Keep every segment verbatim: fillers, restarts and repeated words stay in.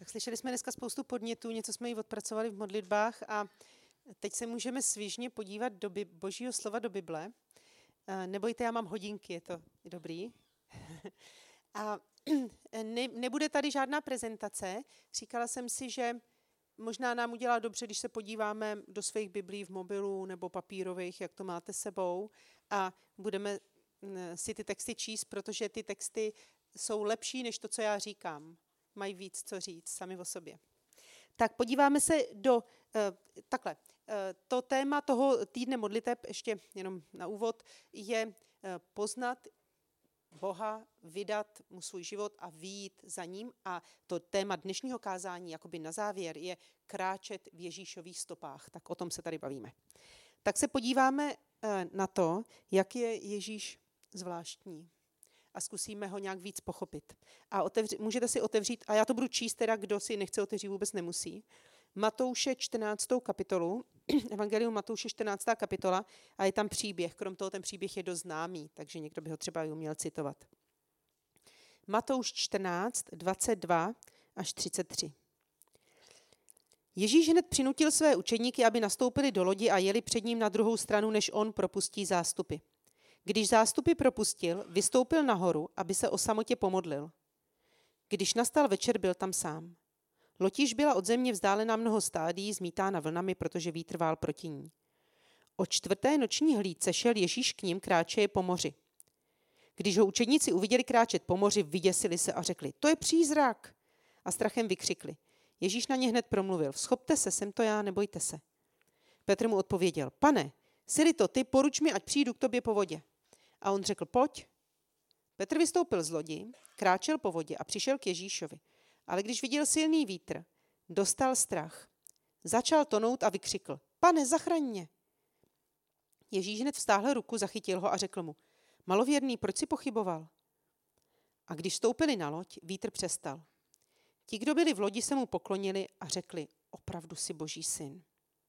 Tak slyšeli jsme dneska spoustu podnětů, něco jsme ji odpracovali v modlitbách a teď se můžeme svižně podívat do Bi- Božího slova do Bible. Nebojte, já mám hodinky, je to dobrý. A ne, nebude tady žádná prezentace. Říkala jsem si, že možná nám udělá dobře, když se podíváme do svých biblí v mobilu nebo papírových, jak to máte sebou, a budeme si ty texty číst, protože ty texty jsou lepší než to, co já říkám. Mají víc co říct sami o sobě. Tak podíváme se do, uh, takhle, uh, to téma toho týdne modliteb, ještě jenom na úvod, je uh, poznat Boha, vydat mu svůj život a vyjít za ním. A to téma dnešního kázání, jakoby na závěr, je kráčet v Ježíšových stopách. Tak o tom se tady bavíme. Tak se podíváme uh, na to, jak je Ježíš zvláštní. A zkusíme ho nějak víc pochopit. A otevři, můžete si otevřít, a já to budu číst teda, kdo si nechce otevřít, vůbec nemusí. Matouše čtrnáctou kapitolu, Evangelium Matouše čtrnáctá kapitola, a je tam příběh. Krom toho ten příběh je dost známý, takže někdo by ho třeba i uměl citovat. Matouš čtrnáct, dvacet dva až třicet tři. Ježíš hned přinutil své učedníky, aby nastoupili do lodi a jeli před ním na druhou stranu, než on propustí zástupy. Když zástupy propustil, vystoupil nahoru, aby se o samotě pomodlil. Když nastal večer, byl tam sám. Loď již byla od země vzdálená mnoho stádií, zmítána vlnami, protože vítr vál proti ní. O čtvrté noční hlídce šel Ježíš k ním, kráčeje po moři. Když ho učedníci uviděli kráčet po moři, vyděsili se a řekli, to je přízrak. A strachem vykřikli. Ježíš na ně hned promluvil, schopte se, jsem to já, nebojte se. Petr mu odpověděl, pane, jsi-li to ty, poruč mi, ať přijdu k tobě po vodě. A on řekl, pojď. Petr vystoupil z lodi, kráčel po vodě a přišel k Ježíšovi. Ale když viděl silný vítr, dostal strach. Začal tonout a vykřikl, pane, zachraň mě. Ježíš hned vztáhl ruku, zachytil ho a řekl mu, malověrný, proč jsi pochyboval? A když vstoupili na loď, vítr přestal. Ti, kdo byli v lodi, se mu poklonili a řekli, opravdu jsi Boží syn.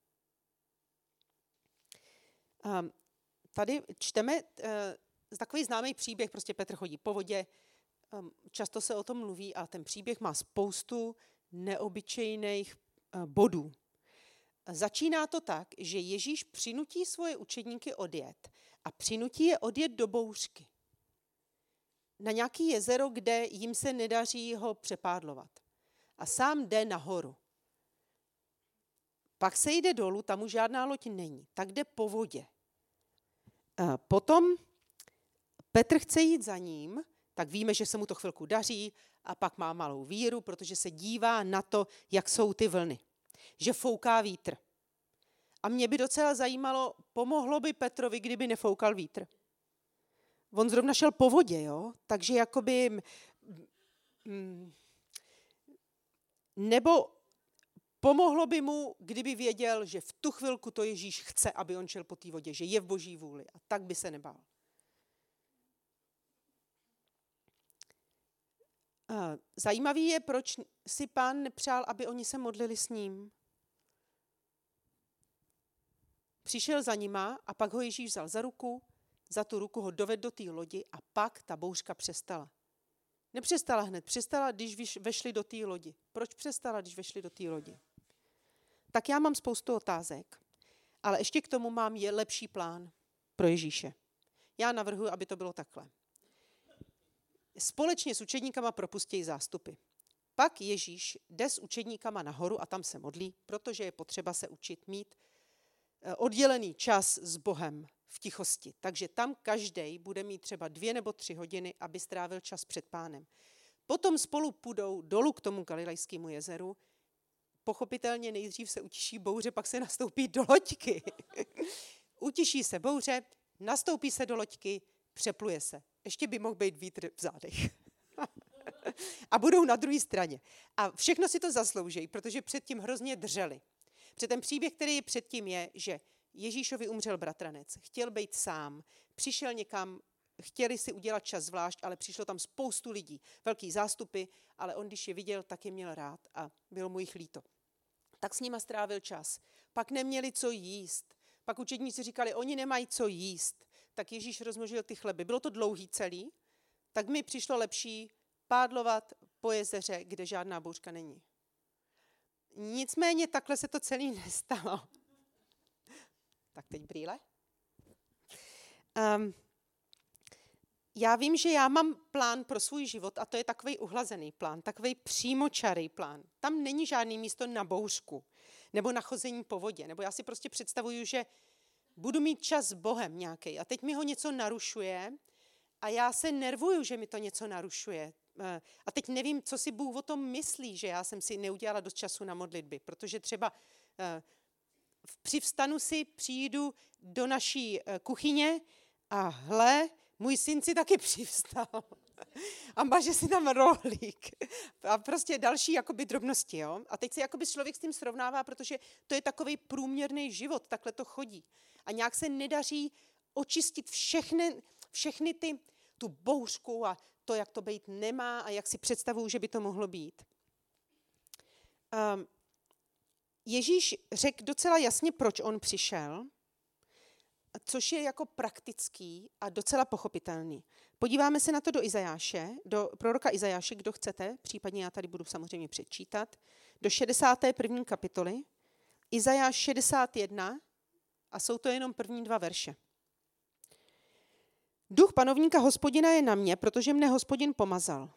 Um, Tady čteme uh, takový známý příběh, prostě Petr chodí po vodě, um, často se o tom mluví, ale ten příběh má spoustu neobyčejných uh, bodů. Začíná to tak, že Ježíš přinutí svoje učedníky odjet a přinutí je odjet do bouřky. Na nějaký jezero, kde jim se nedaří ho přepádlovat. A sám jde nahoru. Pak se jde dolů, tam už žádná loď není, tak jde po vodě. Potom Petr chce jít za ním, tak víme, že se mu to chvilku daří a pak má malou víru, protože se dívá na to, jak jsou ty vlny. Že fouká vítr. A mě by docela zajímalo, pomohlo by Petrovi, kdyby nefoukal vítr. On zrovna šel po vodě, jo? Takže jakoby... Mm, nebo pomohlo by mu, kdyby věděl, že v tu chvilku to Ježíš chce, aby on šel po té vodě, že je v Boží vůli a tak by se nebál. Zajímavý je, proč si Pán nepřál, aby oni se modlili s ním. Přišel za nima a pak ho Ježíš vzal za ruku, za tu ruku ho dovedl do té lodi a pak ta bouřka přestala. Nepřestala hned, přestala, když vešli do té lodi. Proč přestala, když vešli do té lodi? Tak já mám spoustu otázek, ale ještě k tomu mám je lepší plán pro Ježíše. Já navrhuji, aby to bylo takhle. Společně s učedníkama propustějí zástupy. Pak Ježíš jde s učedníkama nahoru a tam se modlí, protože je potřeba se učit mít oddělený čas s Bohem v tichosti. Takže tam každej bude mít třeba dvě nebo tři hodiny, aby strávil čas před Pánem. Potom spolu půjdou dolů k tomu Galilejskému jezeru. Pochopitelně nejdřív se utiší bouře, pak se nastoupí do loďky. Utiší se bouře, nastoupí se do loďky, přepluje se. Ještě by mohl být vítr v zádech. A budou na druhé straně. A všechno si to zaslouží, protože předtím hrozně drželi. Protože ten příběh, který je předtím, je, že Ježíšovi umřel bratranec, chtěl být sám, přišel někam, chtěli si udělat čas zvlášť, ale přišlo tam spoustu lidí, velký zástupy, ale on, když je viděl, tak je měl rád a bylo mu jich líto. Tak s nima strávil čas. Pak neměli co jíst. Pak učedníci říkali, oni nemají co jíst. Tak Ježíš rozmnožil ty chleby. Bylo to dlouhý celý, tak mi přišlo lepší pádlovat po jezeře, kde žádná bouřka není. Nicméně takhle se to celý nestalo. Tak teď brýle. Um, já vím, že já mám plán pro svůj život a to je takovej uhlazený plán, takovej přímočarý plán. Tam není žádný místo na bouřku nebo na chození po vodě. Nebo já si prostě představuju, že budu mít čas s Bohem nějaký a teď mi ho něco narušuje a já se nervuju, že mi to něco narušuje. A teď nevím, co si Bůh o tom myslí, že já jsem si neudělala dost času na modlitby, protože třeba při vstanu si přijdu do naší kuchyně a hle, můj syn si taky přivstal a maže si tam rohlík a prostě další jakoby drobnosti. Jo? A teď se jakoby člověk s tím srovnává, protože to je takovej průměrný život, takhle to chodí. A nějak se nedaří očistit všechny, všechny ty, tu bouřku a to, jak to být nemá a jak si představuju, že by to mohlo být. Um, Ježíš řekl docela jasně, proč on přišel, což je jako praktický a docela pochopitelný. Podíváme se na to do Izajáše, do proroka Izajáše, kdo chcete, případně já tady budu samozřejmě předčítat, do šedesáté první kapitoly, Izajáš šedesát jedna a jsou to jenom první dva verše. Duch panovníka Hospodina je na mě, protože mne Hospodin pomazal.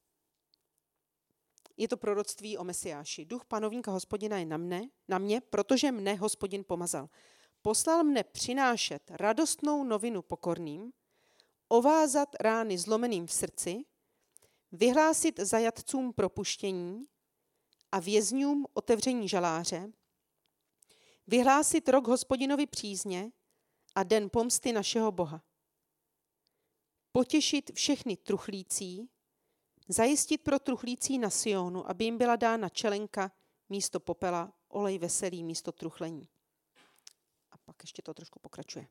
Je to proroctví o Mesiáši. Duch panovníka Hospodina je na mne, na mě, protože mne Hospodin pomazal. Poslal mne přinášet radostnou novinu pokorným, ovázat rány zlomeným v srdci, vyhlásit zajatcům propuštění a vězňům otevření žaláře, vyhlásit rok Hospodinovi přízně a den pomsty našeho Boha. Potěšit všechny truchlící, zajistit pro truchlící na Sionu, aby jim byla dána čelenka místo popela, olej veselý místo truchlení. A pak ještě to trošku pokračuje.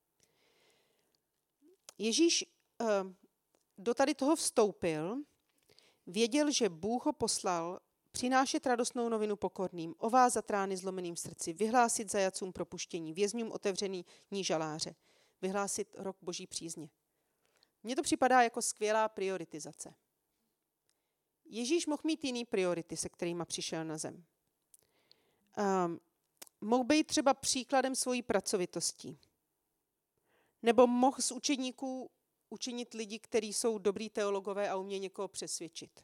Ježíš uh, do tady toho vstoupil, věděl, že Bůh ho poslal přinášet radostnou novinu pokorným, ovázat rány zlomeným v srdci, vyhlásit zajatcům propuštění, vězňům otevřený ní žaláře, vyhlásit rok Boží přízně. Mně to připadá jako skvělá prioritizace. Ježíš mohl mít jiný priority, se kterými přišel na zem. Um, mohl být třeba příkladem svojí pracovitosti. Nebo mohl z učedníků učinit lidi, kteří jsou dobrý teologové a umějí někoho přesvědčit.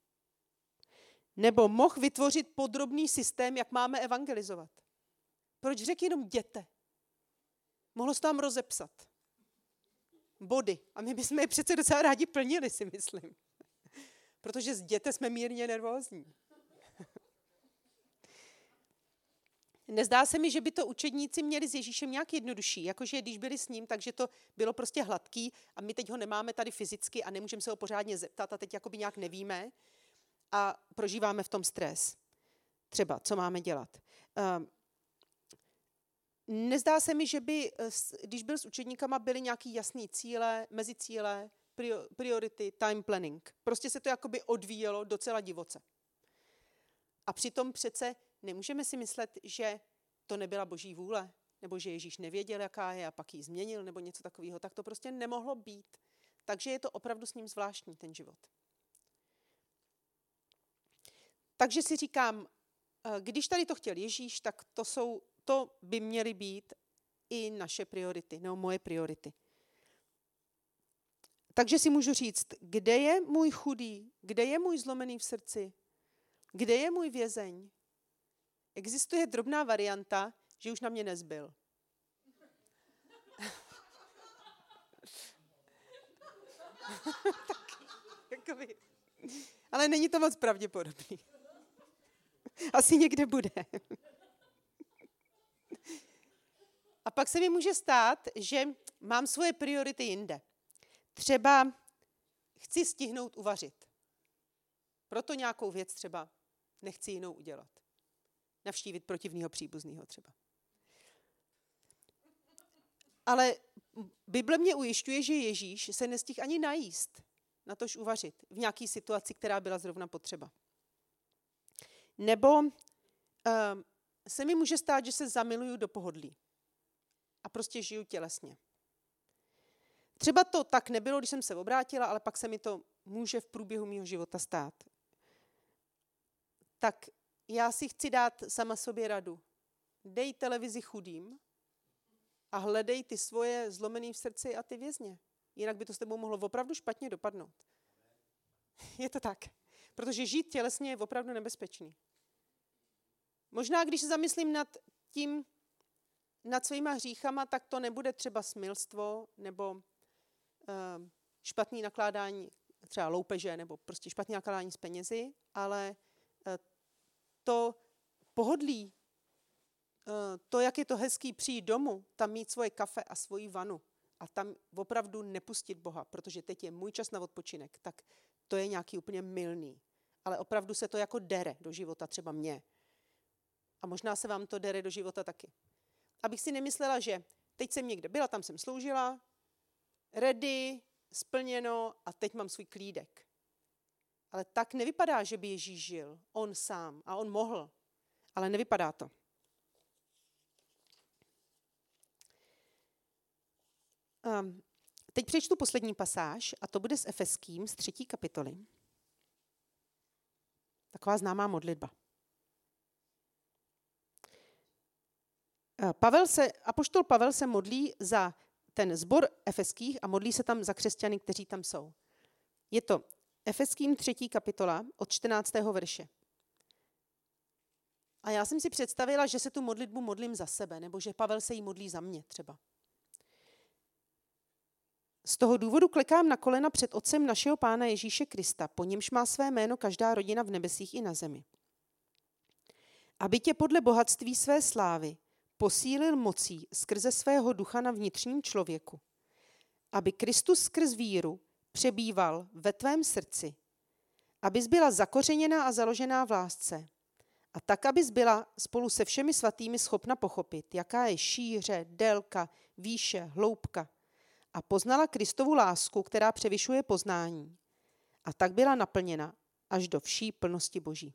Nebo mohl vytvořit podrobný systém, jak máme evangelizovat. Proč řekl jenom jděte? Mohlo se tam rozepsat. Body. A my bychom je přece docela rádi plnili, si myslím. Protože z děte jsme mírně nervózní. Nezdá se mi, že by to učedníci měli s Ježíšem nějak jednodušší, jakože když byli s ním, takže to bylo prostě hladký a my teď ho nemáme tady fyzicky a nemůžeme se ho pořádně zeptat a teď jakoby nějak nevíme a prožíváme v tom stres. Třeba, co máme dělat. Um, nezdá se mi, že by, když byl s učedníkama, byly nějaký jasný cíle, mezicíle, priority, time planning. Prostě se to jakoby odvíjelo docela divoce. A přitom přece nemůžeme si myslet, že to nebyla Boží vůle, nebo že Ježíš nevěděl, jaká je a pak ji změnil, nebo něco takového. Tak to prostě nemohlo být. Takže je to opravdu s ním zvláštní, ten život. Takže si říkám, když tady to chtěl Ježíš, tak to, jsou, to by měly být i naše priority, nebo moje priority. Takže si můžu říct, kde je můj chudý, kde je můj zlomený v srdci, kde je můj vězeň. Existuje drobná varianta, že už na mě nezbyl. Tak, jakoby. Ale není to moc pravděpodobný. Asi někde bude. A pak se mi může stát, že mám svoje priority jinde. Třeba chci stihnout uvařit. Proto nějakou věc třeba nechci jinou udělat. Navštívit protivného příbuzného třeba. Ale Bible mě ujišťuje, že Ježíš se nestihl ani najíst, natož uvařit v nějaké situaci, která byla zrovna potřeba. Nebo uh, se mi může stát, že se zamiluju do pohodlí a prostě žiju tělesně. Třeba to tak nebylo, když jsem se obrátila, ale pak se mi to může v průběhu mého života stát. Tak já si chci dát sama sobě radu. Dej televizi chudým a hledej ty svoje zlomený v srdci a ty vězně. Jinak by to s tebou mohlo opravdu špatně dopadnout. Je to tak. Protože žít tělesně je opravdu nebezpečný. Možná, když se zamyslím nad tím, nad svýma hříchama, tak to nebude třeba smilstvo nebo uh, špatný nakládání, třeba loupeže, nebo prostě špatný nakládání s penězi, ale uh, to pohodlí, uh, to, jak je to hezký přijít domů, tam mít svoje kafe a svoji vanu a tam opravdu nepustit Boha, protože teď je můj čas na odpočinek, tak to je nějaký úplně mylný. Ale opravdu se to jako dere do života, třeba mě. A možná se vám to dere do života taky. Abych si nemyslela, že teď jsem někde byla, tam jsem sloužila, ready, splněno a teď mám svůj klídek. Ale tak nevypadá, že by Ježíš žil, on sám. A on mohl, ale nevypadá to. Um, teď přečtu poslední pasáž a to bude s Efeským z třetí kapitoly. Taková známá modlitba. Pavel se, apoštol Pavel se modlí za ten sbor efeských a modlí se tam za křesťany, kteří tam jsou. Je to Efeským třetí kapitola od čtrnáctého verše. A já jsem si představila, že se tu modlitbu modlím za sebe, nebo že Pavel se jí modlí za mě třeba. Z toho důvodu klekám na kolena před Otcem našeho Pána Ježíše Krista, po němž má své jméno každá rodina v nebesích i na zemi. Aby tě podle bohatství své slávy posílil mocí skrze svého ducha na vnitřním člověku, aby Kristus skrz víru přebýval ve tvém srdci, abys byla zakořeněná a založená v lásce a tak, abys byla spolu se všemi svatými schopna pochopit, jaká je šíře, délka, výše, hloubka a poznala Kristovu lásku, která převyšuje poznání a tak byla naplněna až do vší plnosti Boží.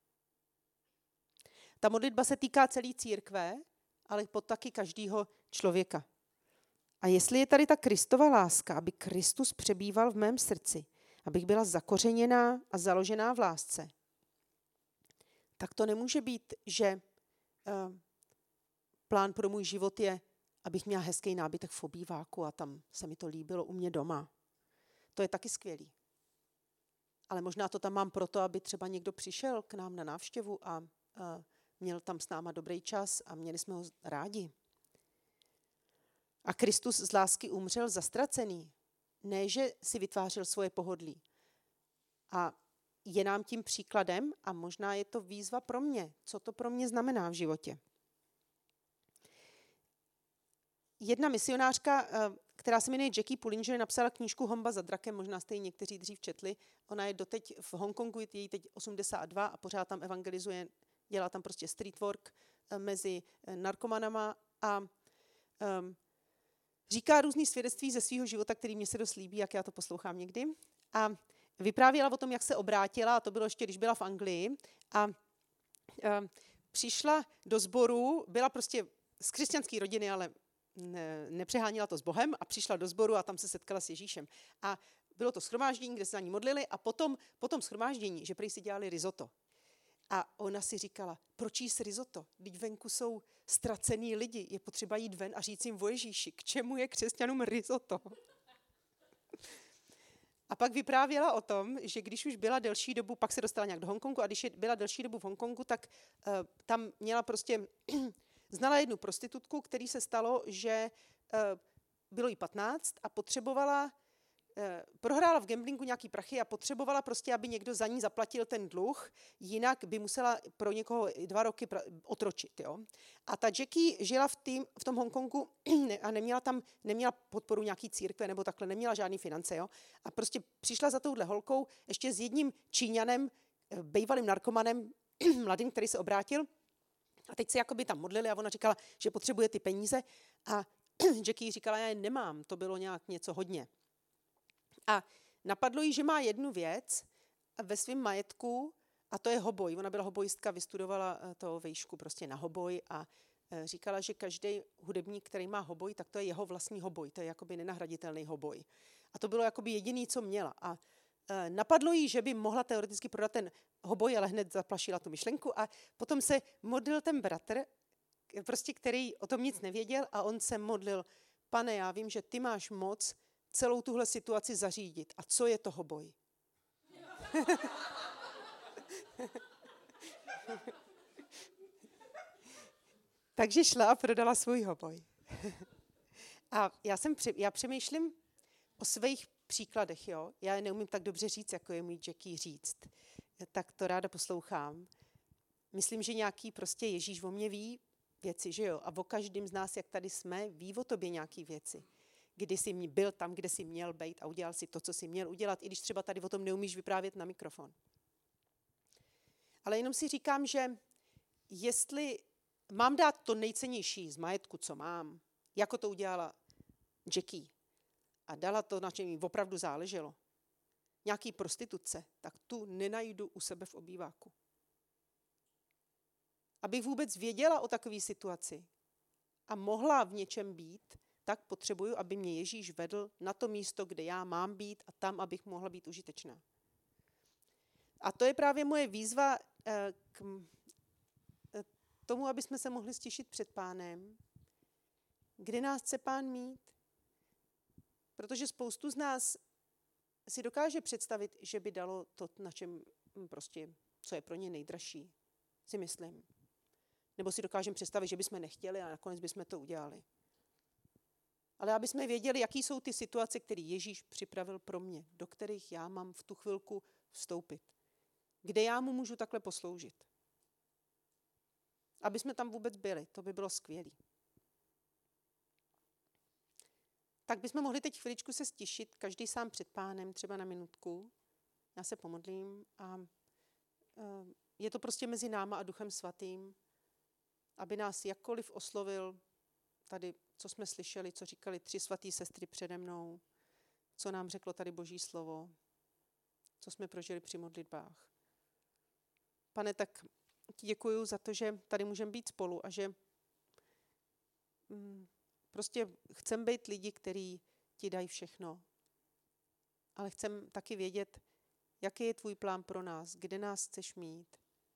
Ta modlitba se týká celé církve, ale pod taky každého člověka. A jestli je tady ta Kristova láska, aby Kristus přebýval v mém srdci, abych byla zakořeněná a založená v lásce, tak to nemůže být, že uh, plán pro můj život je, abych měla hezký nábytek v obýváku a tam se mi to líbilo u mě doma. To je taky skvělý. Ale možná to tam mám proto, aby třeba někdo přišel k nám na návštěvu a uh, měl tam s náma dobrý čas a měli jsme ho rádi. A Kristus z lásky umřel zastracený. Ne, že si vytvářel svoje pohodlí. A je nám tím příkladem a možná je to výzva pro mě. Co to pro mě znamená v životě? Jedna misionářka, která se jmenuje Jackie Pullinger, napsala knížku Honba za drakem, možná jste ji někteří dřív četli. Ona je doteď v Hongkongu, je jí teď osmdesát dva a pořád tam evangelizuje, dělá tam prostě street work mezi narkomanama a um, říká různý svědectví ze svého života, který mě se dost líbí, jak já to poslouchám někdy. A vyprávěla o tom, jak se obrátila, a to bylo ještě, když byla v Anglii. A um, přišla do sboru, byla prostě z křesťanské rodiny, ale ne, nepřehánila to s Bohem a přišla do sboru a tam se setkala s Ježíšem. A bylo to shromáždění, kde se za ní modlili a potom, potom shromáždění, že prý si dělali risotto. A ona si říkala, proč jíst risotto? Vždyť venku jsou ztracený lidi, je potřeba jít ven a říct jim o Ježíši. K čemu je křesťanům risotto? A pak vyprávěla o tom, že když už byla delší dobu, pak se dostala nějak do Hongkongu a když byla delší dobu v Hongkongu, tak uh, tam měla prostě, znala jednu prostitutku, který se stalo, že uh, bylo jí patnáct a potřebovala prohrála v gamblingu nějaký prachy a potřebovala prostě, aby někdo za ní zaplatil ten dluh, jinak by musela pro někoho dva roky otročit. Jo? A ta Jackie žila v, tým, v tom Hongkongu a neměla tam neměla podporu nějaký církve nebo takhle, neměla žádný finance. Jo? A prostě přišla za touhle holkou ještě s jedním Číňanem, bývalým narkomanem, mladým, který se obrátil. A teď se jakoby tam modlili a ona říkala, že potřebuje ty peníze. A Jackie říkala, já je nemám, to bylo nějak něco hodně. A napadlo jí, že má jednu věc ve svém majetku a to je hoboj. Ona byla hobojistka, vystudovala to vejšku prostě na hoboj a říkala, že každý hudebník, který má hoboj, tak to je jeho vlastní hoboj. To je jakoby nenahraditelný hoboj. A to bylo jakoby jediný, co měla. A napadlo jí, že by mohla teoreticky prodat ten hoboj, ale hned zaplašila tu myšlenku a potom se modlil ten bratr, prostě který o tom nic nevěděl a on se modlil, pane, já vím, že ty máš moc celou tuhle situaci zařídit. A co je to hoboj? Takže šla a prodala svůj hoboj. A já, jsem, já přemýšlím o svých příkladech, jo. Já je neumím tak dobře říct, jako je můj Jackie říct. Tak to ráda poslouchám. Myslím, že nějaký prostě Ježíš o mě ví věci, že jo. A o každém z nás, jak tady jsme, ví o tobě nějaký věci. Kdy jsi byl tam, kde jsi měl být a udělal si to, co jsi měl udělat, i když třeba tady o tom neumíš vyprávět na mikrofon. Ale jenom si říkám, že jestli mám dát to nejcennější z majetku, co mám, jako to udělala Jackie, a dala to, na čem jí opravdu záleželo, nějaký prostituce, tak tu nenajdu u sebe v obýváku. Abych vůbec věděla o takové situaci a mohla v něčem být, tak potřebuju, aby mě Ježíš vedl na to místo, kde já mám být a tam, abych mohla být užitečná. A to je právě moje výzva k tomu, aby jsme se mohli stěšit před Pánem, kde nás chce Pán mít. Protože spoustu z nás si dokáže představit, že by dalo to, na čem prostě, co je pro ně nejdražší, si myslím. Nebo si dokážeme představit, že bychom nechtěli a nakonec bychom to udělali. Ale aby jsme věděli, jaký jsou ty situace, které Ježíš připravil pro mě, do kterých já mám v tu chvilku vstoupit. Kde já mu můžu takhle posloužit. Aby jsme tam vůbec byli, to by bylo skvělé. Tak bychom mohli teď chviličku se stišit, každý sám před Pánem, třeba na minutku. Já se pomodlím a je to prostě mezi náma a Duchem Svatým, aby nás jakkoliv oslovil tady, co jsme slyšeli, co říkali tři svatý sestry přede mnou, co nám řeklo tady Boží slovo, co jsme prožili při modlitbách. Pane, tak ti děkuju za to, že tady můžeme být spolu a že mm, prostě chcem být lidi, kteří ti dají všechno. Ale chcem taky vědět, jaký je tvůj plán pro nás, kde nás chceš mít.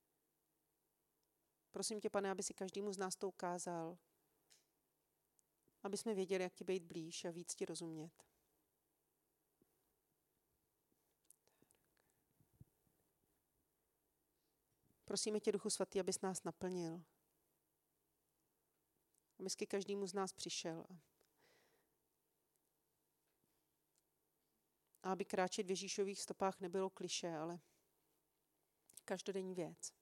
Prosím tě, Pane, aby si každému z nás to ukázal, aby jsme věděli, jak ti být blíž a víc ti rozumět. Prosíme tě, Duchu Svatý, abys nás naplnil. Abys ke každému z nás přišel. A aby kráčet v Ježíšových stopách nebylo klišé, ale každodenní věc.